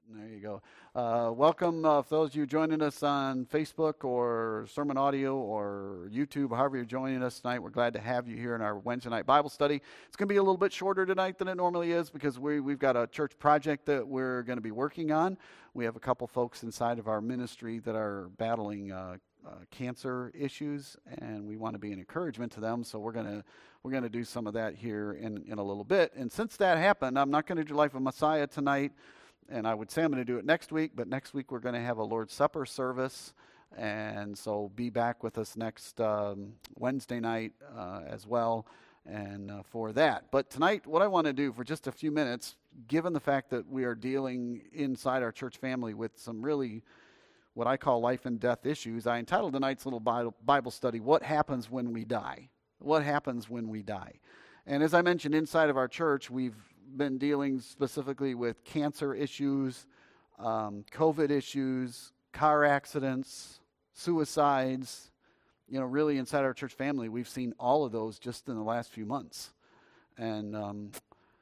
There you go. Welcome, for those of you joining us on Facebook or Sermon Audio or YouTube, however you're joining us tonight. We're glad to have you here in our Wednesday night Bible study. It's going to be a little bit shorter tonight than it normally is because we've got a church project that we're going to be working on. We have a couple folks inside of our ministry that are battling cancer issues, and we want to be an encouragement to them. So we're going to do some of that here in a little bit. And since that happened, I'm not going to do Life of Messiah tonight. And I would say I'm going to do it next week, but next week we're going to have a Lord's Supper service, and so be back with us next Wednesday night as well, and for that. But tonight, what I want to do for just a few minutes, given the fact that we are dealing inside our church family with some really what I call life and death issues, I entitled tonight's little Bible study, What Happens When We Die? What happens when we die? And as I mentioned, inside of our church, we've been dealing specifically with cancer issues, COVID issues, car accidents, suicides. You know, really inside our church family, we've seen all of those just in the last few months. And,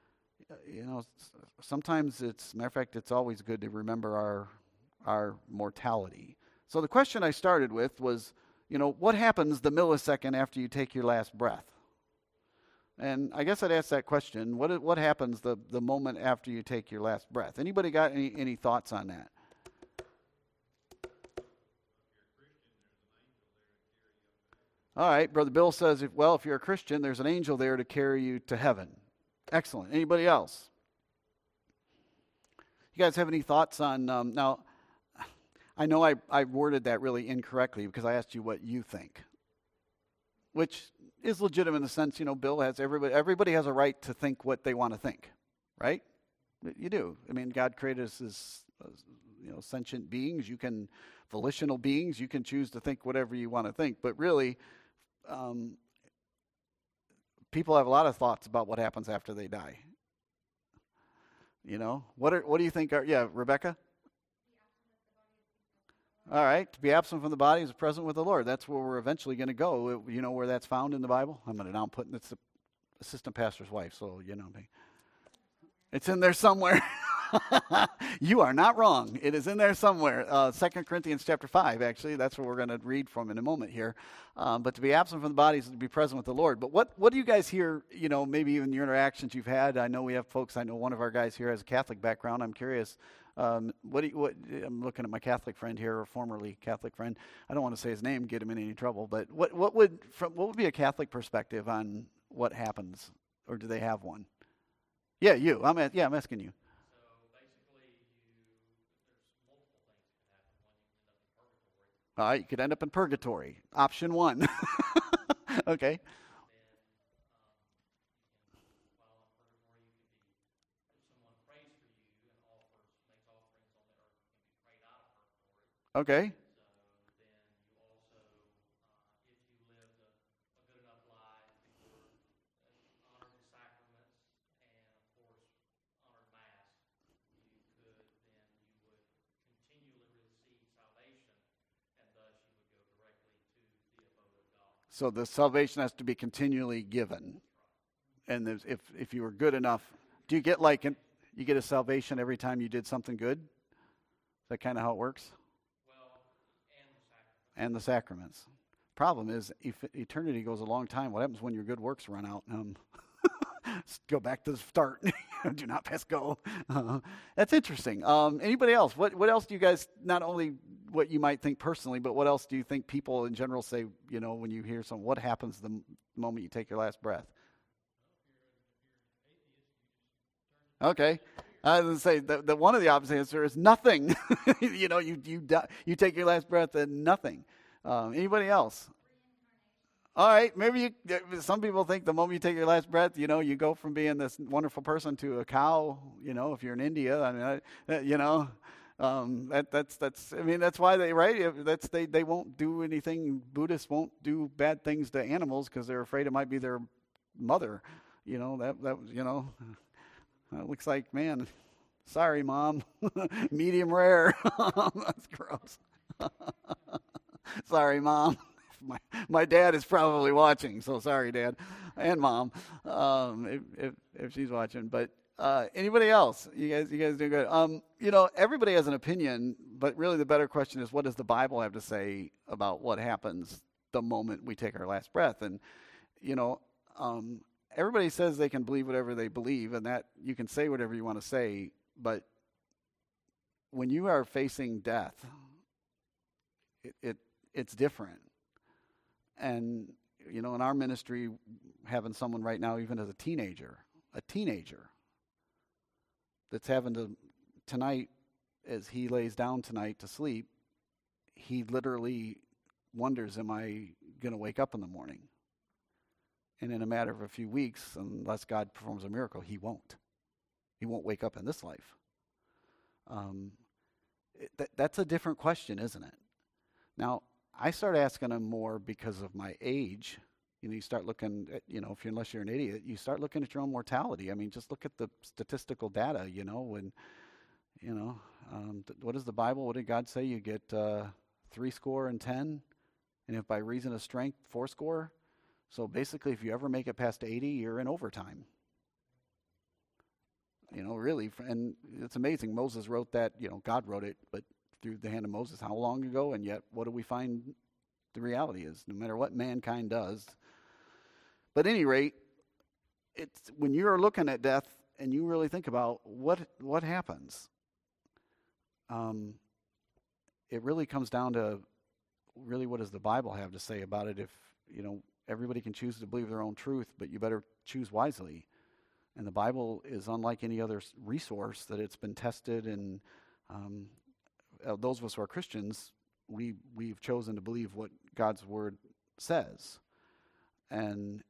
sometimes matter of fact, it's always good to remember our mortality. So the question I started with was, what happens the millisecond after you take your last breath? And I guess I'd ask that question, what happens the moment after you take your last breath? Anybody got any thoughts on that? All right, Brother Bill says, if you're a Christian, there's an angel there to carry you to heaven. Excellent. Anybody else? You guys have any thoughts on, now, I know I worded that really incorrectly because I asked you what you think, which is legitimate in the sense, Bill has everybody has a right to think what they want to think, right? You do. I mean, God created us as sentient beings. Volitional beings. You can choose to think whatever you want to think. But really, people have a lot of thoughts about what happens after they die. What do you think? Rebecca? All right, to be absent from the body is present with the Lord. That's where we're eventually going to go. You know where that's found in the Bible? I'm putting it's the assistant pastor's wife, so you know me. It's in there somewhere. You are not wrong. It is in there somewhere. 2 Corinthians chapter 5, actually. That's what we're going to read from in a moment here. But to be absent from the body is to be present with the Lord. But what do you guys hear, maybe even your interactions you've had? I know we have folks, I know one of our guys here has a Catholic background. I'm curious. I'm looking at my Catholic friend here, or formerly Catholic friend. I don't want to say his name, get him in any trouble. But what would be a Catholic perspective on what happens, or do they have one? Yeah, you. I'm asking you. So basically, there's multiple things that can happen. One, you can end up in purgatory. All right, you could end up in purgatory. Option one. Okay. Okay. So then you also, if you lived a good enough life, you were honored the sacraments, and of course honored Mass, you would continually receive salvation, and thus you would go directly to the abode of God. So the salvation has to be continually given, and if you were good enough, do you get you get a salvation every time you did something good? Is that kind of how it works? And the sacraments. Problem is, eternity goes a long time. What happens when your good works run out? Go back to the start. Do not pass go. That's interesting. Anybody else? What else do you guys, not only what you might think personally, but what else do you think people in general say, when you hear something? What happens the moment you take your last breath? Okay. I was going to say that one of the opposite answer is nothing. You take your last breath and nothing. Anybody else? All right, maybe some people think the moment you take your last breath, you go from being this wonderful person to a cow. If you're in India, that's why they they won't do anything. Buddhists won't do bad things to animals because they're afraid it might be their mother. It looks like, man, sorry, Mom, medium rare. That's gross. Sorry, Mom. My dad is probably watching, so sorry, Dad, and Mom, if she's watching. But Anybody else? You guys doing good? Everybody has an opinion, but really the better question is, what does the Bible have to say about what happens the moment we take our last breath? And everybody says they can believe whatever they believe, and that you can say whatever you want to say, but when you are facing death, it's different. And in our ministry, having someone right now, even as a teenager that's having to, tonight, as he lays down tonight to sleep, he literally wonders, am I going to wake up in the morning? And in a matter of a few weeks, unless God performs a miracle, he won't. He won't wake up in this life. That's a different question, isn't it? Now, I start asking him more because of my age. You start looking at, unless you're an idiot, you start looking at your own mortality. I mean, just look at the statistical data, what is the Bible? What did God say? You get 70, and if by reason of strength, 80. So basically, if you ever make it past 80, you're in overtime. Really, and it's amazing. Moses wrote that, God wrote it, but through the hand of Moses, how long ago? And yet, what do we find the reality is? No matter what mankind does. But at any rate, it's when you're looking at death and you really think about what happens, it really comes down to really what does the Bible have to say about it. If, everybody can choose to believe their own truth, but you better choose wisely. And the Bible is unlike any other resource that it's been tested, and those of us who are Christians, we've chosen to believe what God's Word says. And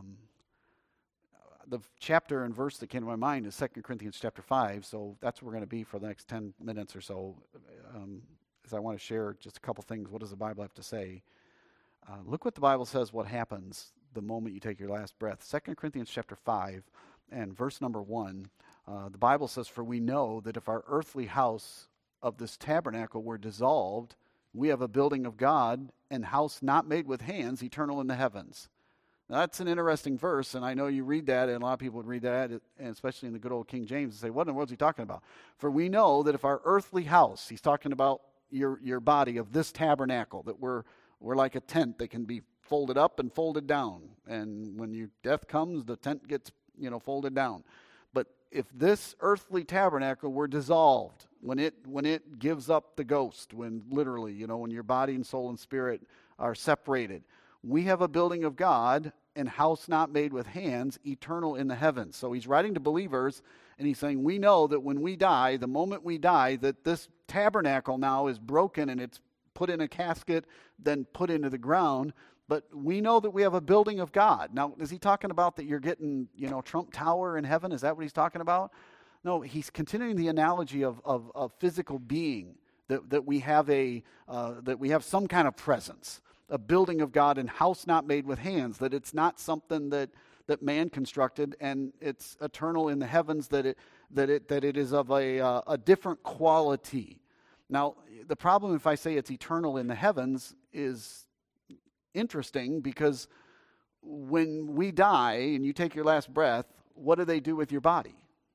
the chapter and verse that came to my mind is 2 Corinthians chapter 5, so that's where we're going to be for the next 10 minutes or so, as I want to share just a couple things. What does the Bible have to say? Look what the Bible says what happens the moment you take your last breath. 2 Corinthians chapter 5 and verse number 1, the Bible says, "For we know that if our earthly house of this tabernacle were dissolved, we have a building of God, and house not made with hands, eternal in the heavens." Now, that's an interesting verse, and I know you read that, and a lot of people would read that, and especially in the good old King James, and say, what in the world is he talking about? For we know that if our earthly house, he's talking about your body of this tabernacle, that we're like a tent that can be folded up and folded down. And when your death comes, the tent gets, folded down. But if this earthly tabernacle were dissolved, when it gives up the ghost, when literally, when your body and soul and spirit are separated, we have a building of God and house not made with hands, eternal in the heavens. So he's writing to believers, and he's saying, we know that when we die, the moment we die, that this tabernacle now is broken and it's put in a casket, then put into the ground. But we know that we have a building of God. Now, is he talking about that you're getting, Trump Tower in heaven? Is that what he's talking about? No, he's continuing the analogy of physical being, that we have that we have some kind of presence, a building of God and house not made with hands, that it's not something that man constructed, and it's eternal in the heavens, that it is of a different quality. Now, the problem if I say it's eternal in the heavens is interesting, because when we die and you take your last breath, what do they do with your body?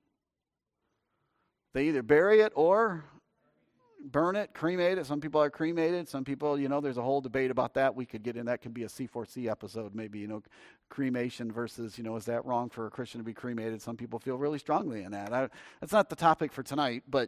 They either bury it or burn it, cremate it. Some people are cremated. Some people, there's a whole debate about that. We could get in that. Could be a C4C episode, maybe, cremation versus, is that wrong for a Christian to be cremated? Some people feel really strongly in that. That's not the topic for tonight, but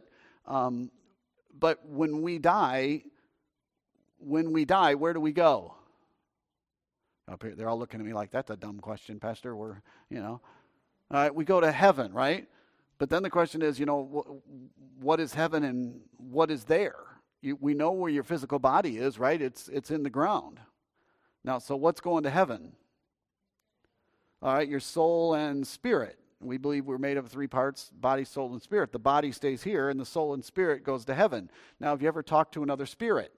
when we die, where do we go? Up here, they're all looking at me like, that's a dumb question, Pastor. All right, we go to heaven, right? But then the question is, what is heaven and what is there? We know where your physical body is, right? It's in the ground. Now, so what's going to heaven? All right, your soul and spirit. We believe we're made of 3 parts, body, soul, and spirit. The body stays here, and the soul and spirit goes to heaven. Now, have you ever talked to another spirit?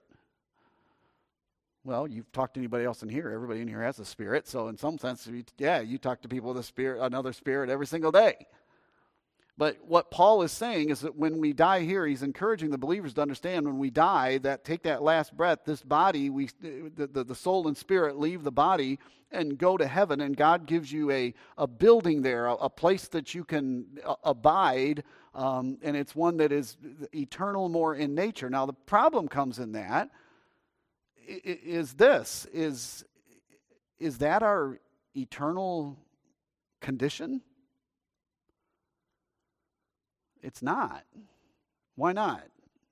Well, you've talked to anybody else in here. Everybody in here has a spirit. So in some sense, you talk to people with another spirit every single day. But what Paul is saying is that when we die here, he's encouraging the believers to understand when we die, that take that last breath, this body, the soul and spirit leave the body and go to heaven, and God gives you a building there, a place that you can abide, and it's one that is eternal more in nature. Now, the problem comes in that is that our eternal condition? It's not. Why not?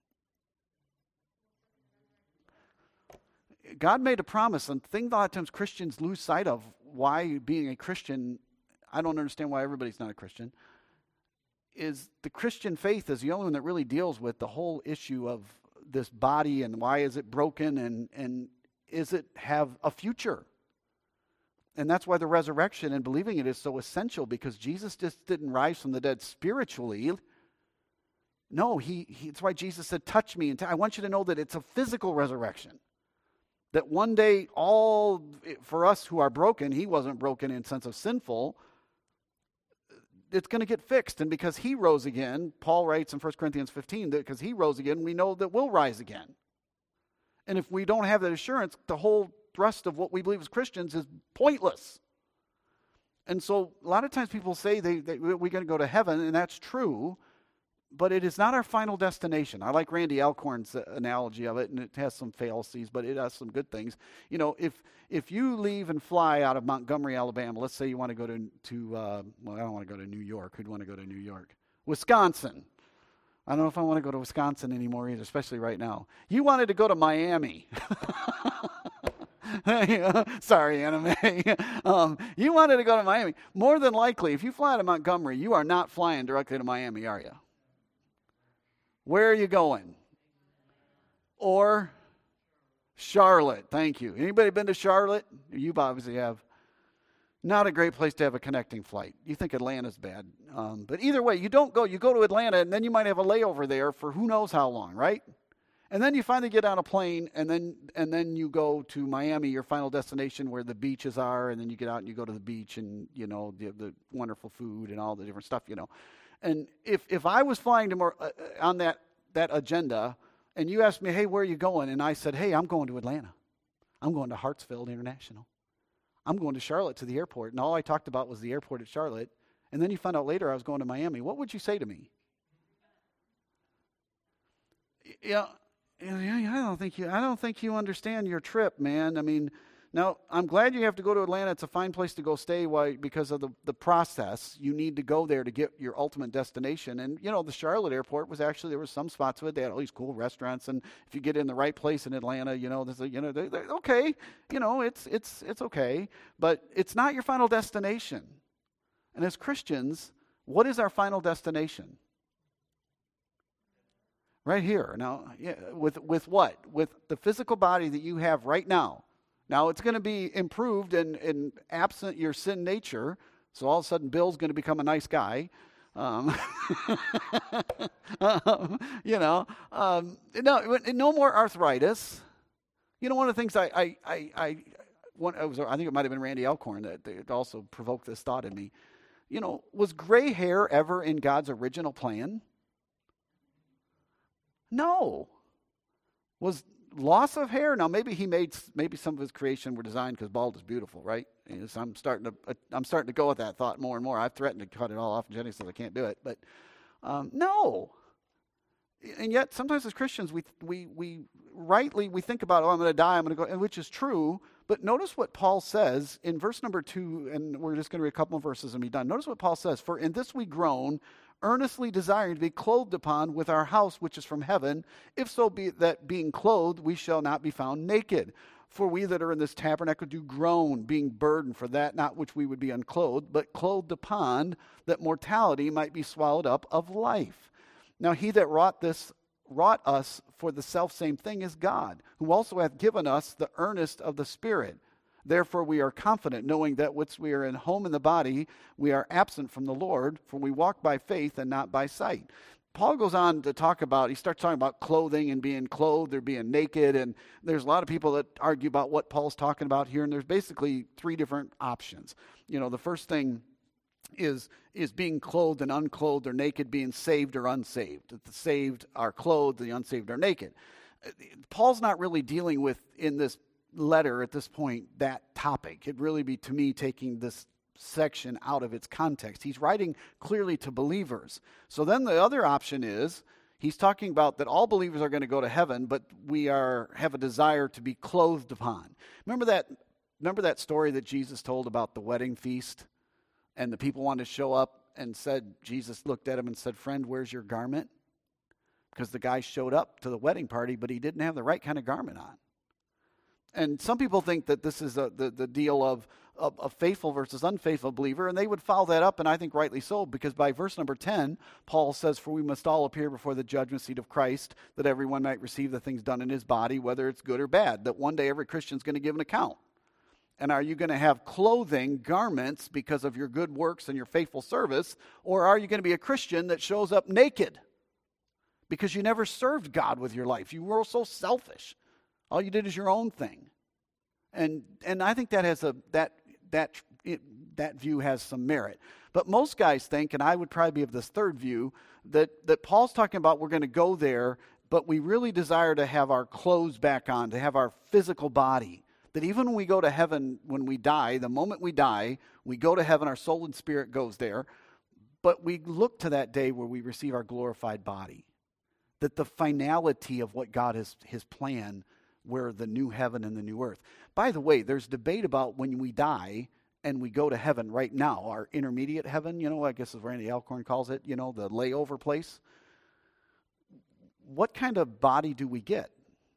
God made a promise, and the thing a lot of times Christians lose sight of why being a Christian, I don't understand why everybody's not a Christian, is the Christian faith is the only one that really deals with the whole issue of this body and why is it broken and is it have a future? And that's why the resurrection and believing it is so essential, because Jesus just didn't rise from the dead spiritually. No, that's why Jesus said, touch me. And I want you to know that it's a physical resurrection. That one day, for us who are broken, he wasn't broken in sense of sinful, it's going to get fixed. And because he rose again, Paul writes in 1 Corinthians 15, that because he rose again, we know that we'll rise again. And if we don't have that assurance, the whole thrust of what we believe as Christians is pointless. And so a lot of times people say we're going to go to heaven, and that's true, but it is not our final destination. I like Randy Alcorn's analogy of it, and it has some fallacies, but it has some good things. You know, if you leave and fly out of Montgomery, Alabama, let's say you want to go to I don't want to go to New York. Who'd want to go to New York? Wisconsin. I don't know if I want to go to Wisconsin anymore either, especially right now. You wanted to go to Miami. Sorry, Anna Mae. You wanted to go to Miami. More than likely, if you fly out of Montgomery, you are not flying directly to Miami, are you? Where are you going? Or Charlotte. Thank you. Anybody been to Charlotte? You obviously have. Not a great place to have a connecting flight. You think Atlanta's bad. But either way, you don't go. You go to Atlanta, and then you might have a layover there for who knows how long, right? And then you finally get on a plane, and then you go to Miami, your final destination where the beaches are, and then you get out and you go to the beach, and you know the wonderful food and all the different stuff, you know. And if I was flying to on that agenda, and you asked me, hey, where are you going? And I said, hey, I'm going to Atlanta. I'm going to Hartsfield International. I'm going to Charlotte to the airport. And all I talked about was the airport at Charlotte. And then you found out later I was going to Miami. What would you say to me? Yeah, I don't think you understand your trip, man. I mean, now, I'm glad you have to go to Atlanta. It's a fine place to go stay because of the process. You need to go there to get your ultimate destination. And, you know, the Charlotte airport was actually, there were some spots of it. They had all these cool restaurants. And if you get in the right place in Atlanta, you know, they're okay. You know, it's okay. But it's not your final destination. And as Christians, what is our final destination? Right here. Now, yeah, with what? With the physical body that you have right now. Now, it's going to be improved and absent your sin nature, so all of a sudden Bill's going to become a nice guy. No more arthritis. You know, one of the things I think it might have been Randy Alcorn that also provoked this thought in me. You know, was gray hair ever in God's original plan? No. Was loss of hair? Now, maybe some of his creation were designed because bald is beautiful, right? And so I'm starting to go with that thought more and more. I've threatened to cut it all off, and Jenny says I can't do it, but no. And yet, sometimes as Christians, we rightly think about, I'm going to die, I'm going to go, which is true. But notice what Paul says in verse number 2, and we're just going to read a couple of verses and be done. Notice what Paul says: "For in this we groan, earnestly desiring to be clothed upon with our house which is from heaven, if so be that being clothed we shall not be found naked. For we that are in this tabernacle do groan, being burdened for that not which we would be unclothed, but clothed upon, that mortality might be swallowed up of life. Now he that wrought us for the selfsame thing is God, who also hath given us the earnest of the Spirit. Therefore we are confident, knowing that whilst we are in home in the body, we are absent from the Lord, for we walk by faith and not by sight." Paul goes on to he starts talking about clothing and being clothed or being naked, and there's a lot of people that argue about what Paul's talking about here, and there's basically three different options. You know, the first thing is being clothed and unclothed, or naked, being saved or unsaved. The saved are clothed, the unsaved are naked. Paul's not really dealing with, in this letter at this point, that topic. It'd really be, to me, taking this section out of its context. He's writing clearly to believers. So then the other option is, he's talking about that all believers are going to go to heaven, but we have a desire to be clothed upon. Remember that story that Jesus told about the wedding feast? And the people wanted to show up and said, Jesus looked at him and said, "Friend, where's your garment?" Because the guy showed up to the wedding party, but he didn't have the right kind of garment on. And some people think that this is the deal of a faithful versus unfaithful believer, and they would follow that up, and I think rightly so, because by verse number 10, Paul says, "For we must all appear before the judgment seat of Christ, that everyone might receive the things done in his body, whether it's good or bad," that one day every Christian's going to give an account. And are you going to have clothing, garments, because of your good works and your faithful service, or are you going to be a Christian that shows up naked because you never served God with your life? You were so selfish. All you did is your own thing. And I think that has that view has some merit. But most guys think, and I would probably be of this third view, that Paul's talking about we're going to go there, but we really desire to have our clothes back on, to have our physical body. That even when we go to heaven, when we die, the moment we die, we go to heaven, our soul and spirit goes there. But we look to that day where we receive our glorified body. That the finality of what God has, his plan, where the new heaven and the new earth. By the way, there's debate about when we die and we go to heaven right now, our intermediate heaven, I guess as Randy Alcorn calls it, the layover place. What kind of body do we get?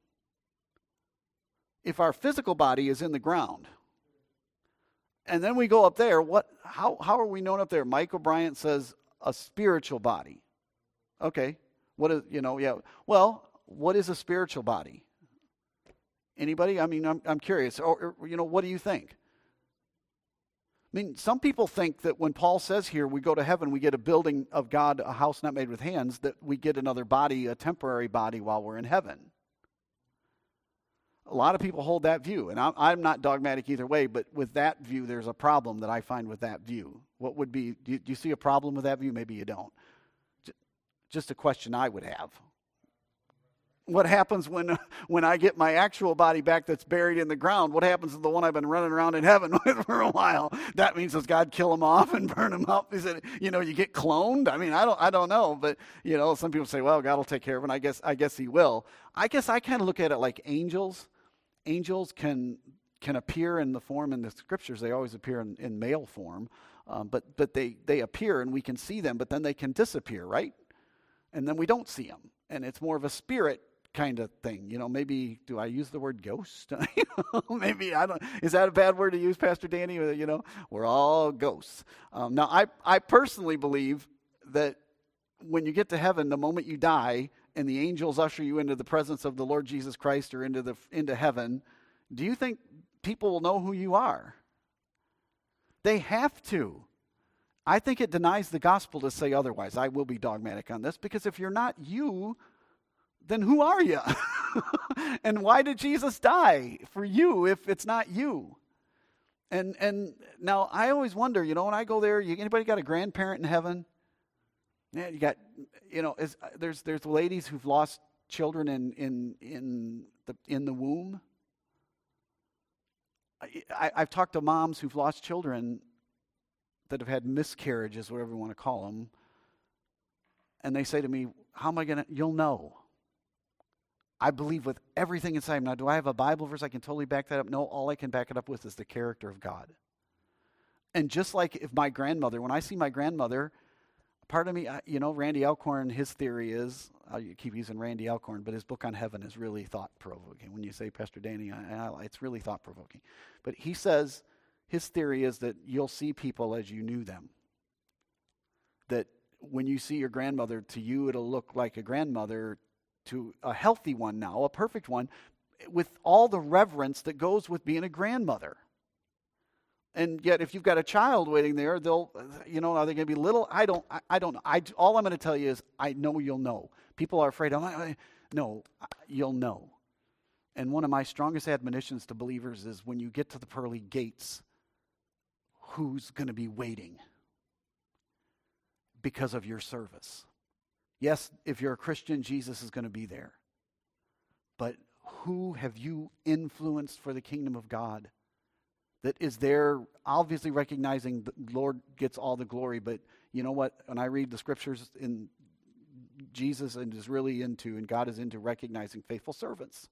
If our physical body is in the ground, and then we go up there, how are we known up there? Mike O'Brien says a spiritual body. Okay, Well, what is a spiritual body? Anybody? I mean, I'm curious. Or what do you think? I mean, some people think that when Paul says here, we go to heaven, we get a building of God, a house not made with hands, that we get another body, a temporary body while we're in heaven. A lot of people hold that view, and I'm not dogmatic either way, but with that view, there's a problem that I find with that view. What would be, do you see a problem with that view? Maybe you don't. Just a question I would have. What happens when I get my actual body back that's buried in the ground? What happens to the one I've been running around in heaven with for a while? That means, does God kill them off and burn them up? Is it, you get cloned? I mean, I don't know, but some people say, well, God will take care of it. I guess he will. I guess I kind of look at it like angels. Angels can appear in the form in the scriptures. They always appear in male form, but they appear and we can see them, but then they can disappear, right? And then we don't see them, and it's more of a spirit kind of thing. Maybe, do I use the word ghost? Maybe, I don't. Is that a bad word to use, Pastor Danny? We're all ghosts. Now, I personally believe that when you get to heaven, the moment you die, and the angels usher you into the presence of the Lord Jesus Christ or into heaven, do you think people will know who you are? They have to. I think it denies the gospel to say otherwise. I will be dogmatic on this, because if you're not you, then who are you? And why did Jesus die for you if it's not you? And now I always wonder, when I go there, anybody got a grandparent in heaven? Yeah, you got, there's ladies who've lost children in the womb. I've talked to moms who've lost children that have had miscarriages, whatever you want to call them, and they say to me, "How am I going to?" You'll know. I believe with everything inside. Now, do I have a Bible verse I can totally back that up? No, all I can back it up with is the character of God. And just like if my grandmother, when I see my grandmother, part of me, Randy Alcorn, his theory is, I keep using Randy Alcorn, but his book on heaven is really thought-provoking. When you say, Pastor Danny, it's really thought-provoking. But he says, his theory is that you'll see people as you knew them. That when you see your grandmother, to you it'll look like a grandmother, to a healthy one now, a perfect one, with all the reverence that goes with being a grandmother. And yet, if you've got a child waiting there, are they going to be little? I don't know. All I'm going to tell you is, I know you'll know. People are afraid. No, you'll know. And one of my strongest admonitions to believers is, when you get to the pearly gates, who's going to be waiting? because of your service. Yes, if you're a Christian, Jesus is going to be there. But who have you influenced for the kingdom of God that is there, obviously recognizing the Lord gets all the glory? But you know what? When I read the scriptures, in Jesus is really into, and God is into recognizing faithful servants.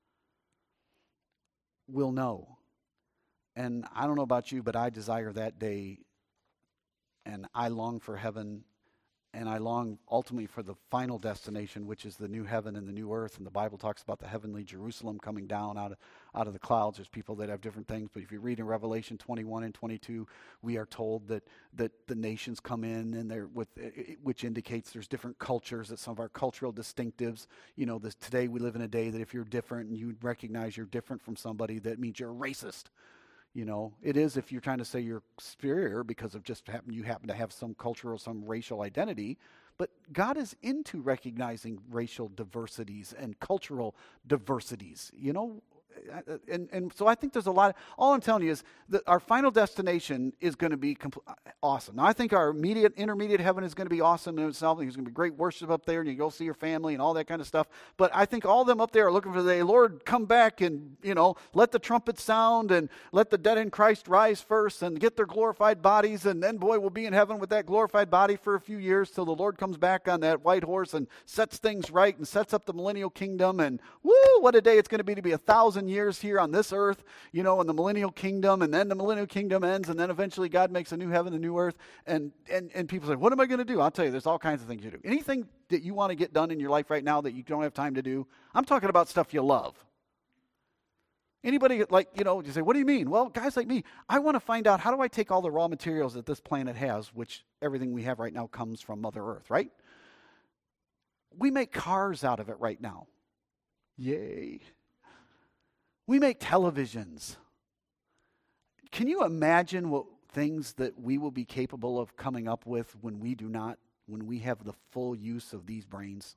We'll know. And I don't know about you, but I desire that day, and I long for heaven, and I long ultimately for the final destination, which is the new heaven and the new earth. And the Bible talks about the heavenly Jerusalem coming down out of the clouds. There's people that have different things, but if you read in Revelation 21 and 22, we are told that the nations come in, and they're which indicates there's different cultures, that some of our cultural distinctives. Today we live in a day that if you're different and you recognize you're different from somebody, that means you're a racist. It is if you're trying to say you're superior because of you happen to have some cultural, some racial identity. But God is into recognizing racial diversities and cultural diversities, And so I think there's a lot. All I'm telling you is that our final destination is going to be awesome. Now, I think our intermediate heaven is going to be awesome in itself. There's going to be great worship up there, and you go see your family and all that kind of stuff. But I think all of them up there are looking for the day, Lord, come back and, let the trumpet sound and let the dead in Christ rise first and get their glorified bodies. And then, boy, we'll be in heaven with that glorified body for a few years till the Lord comes back on that white horse and sets things right and sets up the millennial kingdom. And woo, what a day it's going to be 1,000 years here on this earth, in the millennial kingdom, and then the millennial kingdom ends, and then eventually God makes a new heaven, a new earth, and people say, what am I going to do? I'll tell you, there's all kinds of things you do. Anything that you want to get done in your life right now that you don't have time to do, I'm talking about stuff you love. Anybody you say, what do you mean? Well, guys like me, I want to find out, how do I take all the raw materials that this planet has, which everything we have right now comes from Mother Earth, right? We make cars out of it right now. Yay. We make televisions. Can you imagine what things that we will be capable of coming up with when we have the full use of these brains?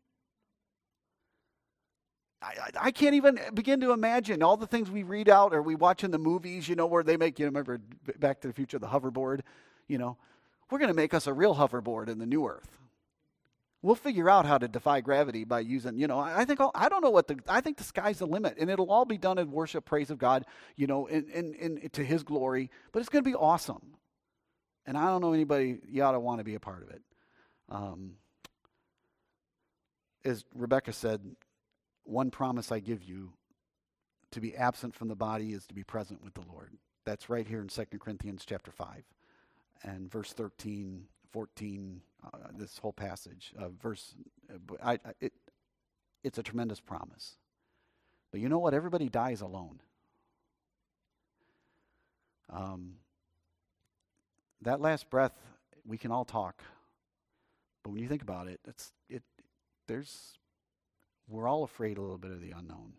I can't even begin to imagine all the things we read out or we watch in the movies, where they make, remember Back to the Future, the hoverboard, we're going to make us a real hoverboard in the new earth. We'll figure out how to defy gravity by using, I think the sky's the limit, and it'll all be done in worship, praise of God, in to His glory. But it's going to be awesome, and I don't know anybody you ought to want to be a part of it. As Rebecca said, one promise I give you: to be absent from the body is to be present with the Lord. That's right here in 2 Corinthians chapter 5 and verse 13, 14. This whole passage, it's a tremendous promise. But you know what? Everybody dies alone. That last breath, we can all talk, but when you think about it, we're all afraid a little bit of the unknown.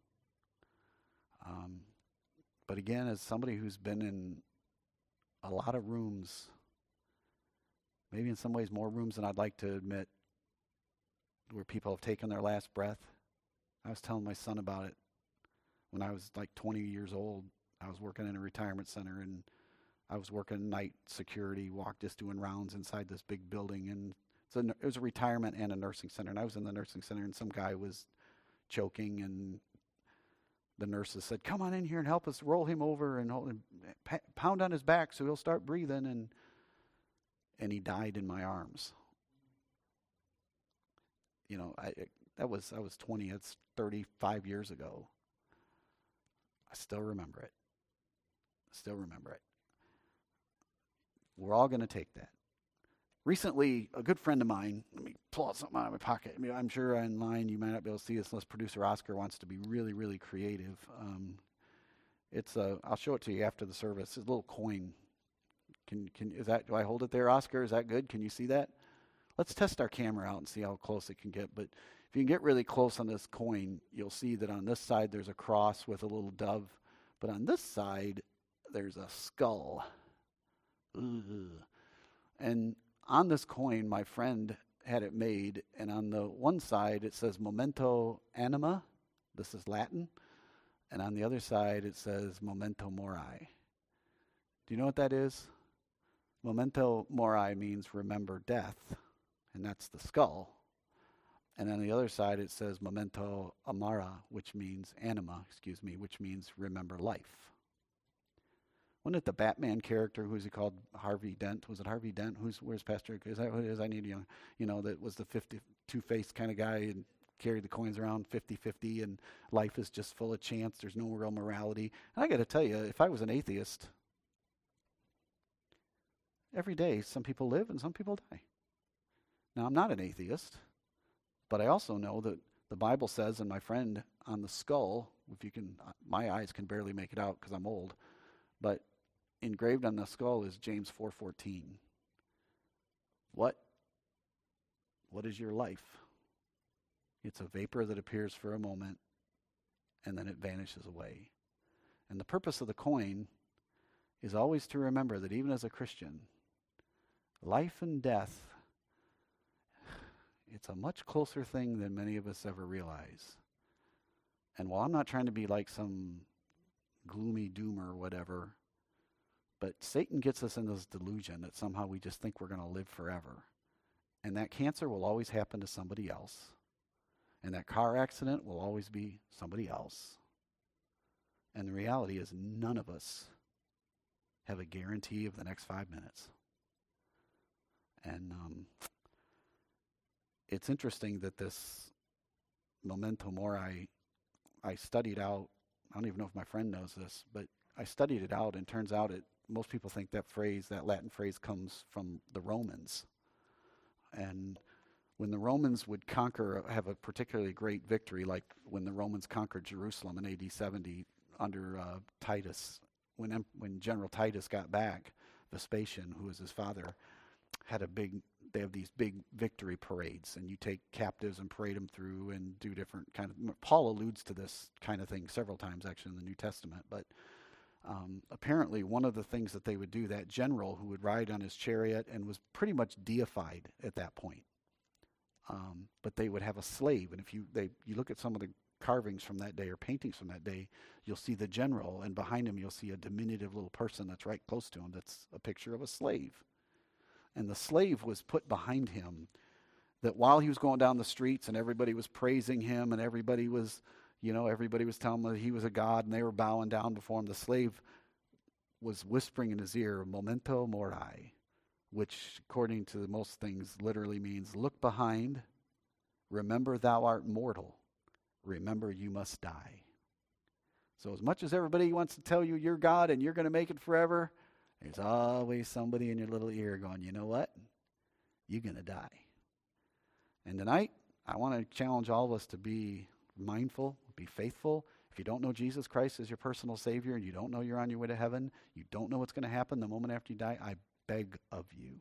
But again, as somebody who's been in a lot of rooms, maybe in some ways more rooms than I'd like to admit, where people have taken their last breath. I was telling my son about it when I was like 20 years old. I was working in a retirement center, and I was working night security, just doing rounds inside this big building. And it was a retirement and a nursing center. And I was in the nursing center, and some guy was choking, and the nurses said, come on in here and help us roll him over and pound on his back so he'll start breathing. And he died in my arms. I was 20. That's 35 years ago. I still remember it. We're all going to take that. Recently, a good friend of mine, let me pull out something out of my pocket. I'm sure online you might not be able to see this unless producer Oscar wants to be really, really creative. I'll show it to you after the service. It's a little coin. Do I hold it there, Oscar? Is that good? Can you see that? Let's test our camera out and see how close it can get. But if you can get really close on this coin, you'll see that on this side there's a cross with a little dove. But on this side, there's a skull. Ugh. And on this coin, my friend had it made. And on the one side, it says Memento Anima. This is Latin. And on the other side, it says Memento Mori. Do you know what that is? Memento mori means remember death, and that's the skull. And on the other side it says memento amara, which means remember life. Wasn't it the Batman character, who's he called, Harvey Dent? Was it Harvey Dent? Where's Pastor? Is that what it is? I need that was the two-faced kind of guy and carried the coins around 50-50, and life is just full of chance. There's no real morality. And I got to tell you, if I was an atheist, every day some people live and some people die. Now, I'm not an atheist, but I also know that the Bible says, and my friend on the skull, my eyes can barely make it out because I'm old, but engraved on the skull is James 4:14. What is your life? It's a vapor that appears for a moment and then it vanishes away. And the purpose of the coin is always to remember that even as a Christian, life and death, it's a much closer thing than many of us ever realize. And while I'm not trying to be like some gloomy doomer or whatever, but Satan gets us in this delusion that somehow we just think we're going to live forever. And that cancer will always happen to somebody else. And that car accident will always be somebody else. And the reality is none of us have a guarantee of the next 5 minutes. And it's interesting that this memento mori, I studied out. I don't even know if my friend knows this, but I studied it out, and turns out most people think that Latin phrase comes from the Romans. And when the Romans would have a particularly great victory, like when the Romans conquered Jerusalem in AD 70 under Titus, when General Titus got back, Vespasian, who was his father, they have these big victory parades, and you take captives and parade them through and do different kind of, Paul alludes to this kind of thing several times actually in the New Testament, but apparently one of the things that they would do, that general who would ride on his chariot and was pretty much deified at that point, but they would have a slave, and if you look at some of the carvings from that day or paintings from that day, you'll see the general, and behind him you'll see a diminutive little person that's right close to him that's a picture of a slave. And the slave was put behind him, that while he was going down the streets and everybody was praising him and everybody was telling him that he was a god and they were bowing down before him, the slave was whispering in his ear, memento mori, which according to most things literally means look behind, remember thou art mortal, remember you must die. So as much as everybody wants to tell you you're God and you're going to make it forever, there's always somebody in your little ear going, you know what? You're going to die. And tonight, I want to challenge all of us to be mindful, be faithful. If you don't know Jesus Christ as your personal Savior and you don't know you're on your way to heaven, you don't know what's going to happen the moment after you die, I beg of you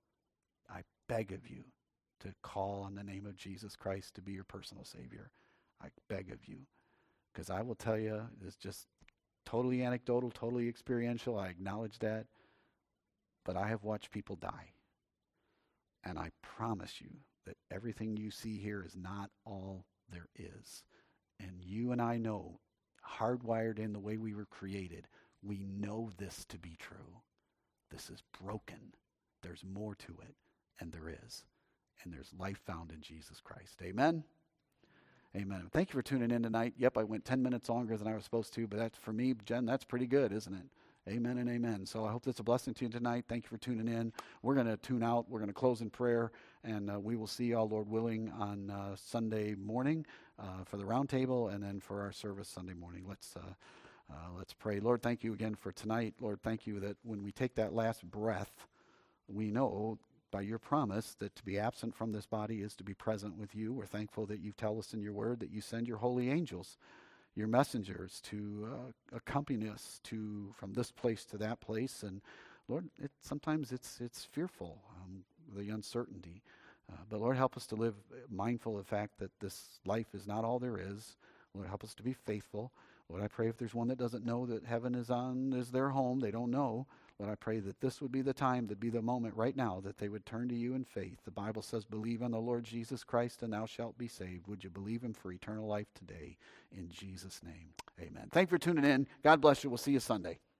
to call on the name of Jesus Christ to be your personal Savior. I beg of you. Because I will tell you, it's just totally anecdotal, totally experiential. I acknowledge that. But I have watched people die. And I promise you that everything you see here is not all there is. And you and I know, hardwired in the way we were created, we know this to be true. This is broken. There's more to it. And there is. And there's life found in Jesus Christ. Amen? Amen. Thank you for tuning in tonight. Yep, I went 10 minutes longer than I was supposed to, but that's, for me, Jen, that's pretty good, isn't it? Amen and amen. So I hope that's a blessing to you tonight. Thank you for tuning in. We're going to tune out. We're going to close in prayer, and we will see y'all, Lord willing, on Sunday morning for the roundtable, and then for our service Sunday morning. Let's pray. Lord, thank you again for tonight. Lord, thank you that when we take that last breath, we know by your promise that to be absent from this body is to be present with you. We're thankful that you tell us in your word that you send your holy angels, your messengers, to accompany us from this place to that place. And Lord, sometimes it's fearful, the uncertainty. But Lord, help us to live mindful of the fact that this life is not all there is. Lord, help us to be faithful. Lord, I pray if there's one that doesn't know that heaven is their home, they don't know, Lord, I pray that this would be the time, that be the moment right now that they would turn to you in faith. The Bible says, believe on the Lord Jesus Christ and thou shalt be saved. Would you believe him for eternal life today? In Jesus' name, amen. Thank you for tuning in. God bless you. We'll see you Sunday.